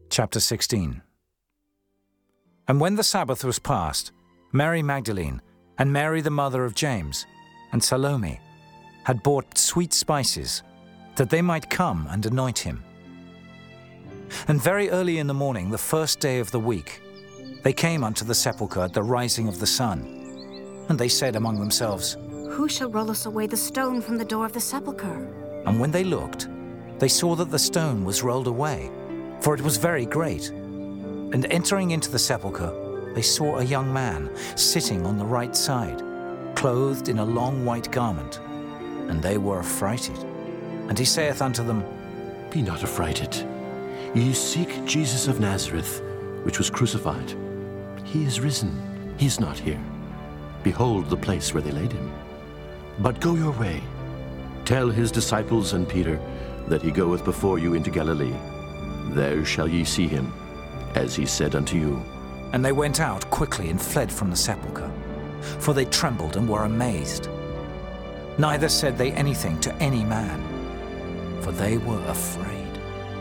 Chapter 16. And when the Sabbath was past, Mary Magdalene and Mary the mother of James and Salome had bought sweet spices, that they might come and anoint him. And very early in the morning, the first day of the week, they came unto the sepulchre at the rising of the sun. And they said among themselves, Who shall roll us away the stone from the door of the sepulchre? And when they looked, they saw that the stone was rolled away, for it was very great. And entering into the sepulchre, they saw a young man sitting on the right side, clothed in a long white garment. And they were affrighted. And he saith unto them, Be not affrighted. Ye seek Jesus of Nazareth, which was crucified. He is risen. He is not here. Behold the place where they laid him. But go your way. Tell his disciples and Peter that he goeth before you into Galilee. There shall ye see him, as he said unto you. And they went out quickly and fled from the sepulchre, for they trembled and were amazed. Neither said they anything to any man, for they were afraid.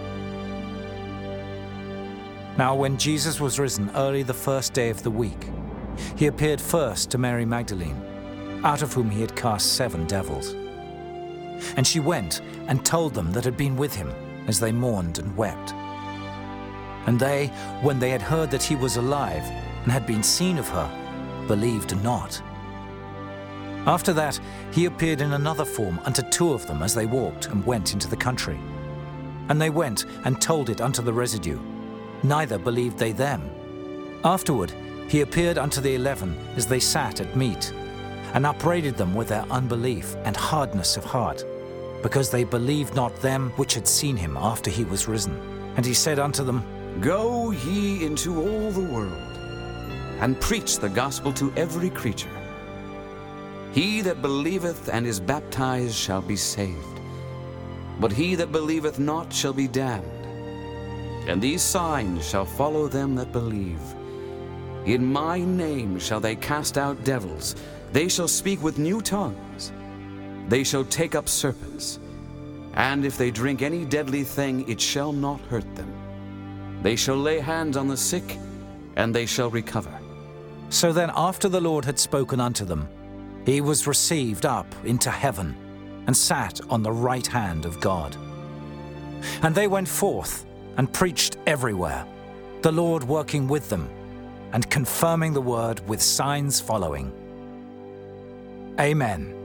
Now when Jesus was risen early the first day of the week, he appeared first to Mary Magdalene, out of whom he had cast 7 devils. And she went and told them that had been with him, as they mourned and wept. And they, when they had heard that he was alive and had been seen of her, believed not. After that, he appeared in another form unto 2 of them as they walked and went into the country. And they went and told it unto the residue. Neither believed they them. Afterward, he appeared unto the 11 as they sat at meat, and upbraided them with their unbelief and hardness of heart, because they believed not them which had seen him after he was risen. And he said unto them, Go ye into all the world, and preach the gospel to every creature. He that believeth and is baptized shall be saved, but he that believeth not shall be damned. And these signs shall follow them that believe. In my name shall they cast out devils. They shall speak with new tongues. They shall take up serpents. And if they drink any deadly thing, it shall not hurt them. They shall lay hands on the sick, and they shall recover. So then after the Lord had spoken unto them, he was received up into heaven, and sat on the right hand of God. And they went forth and preached everywhere, the Lord working with them, and confirming the word with signs following. Amen.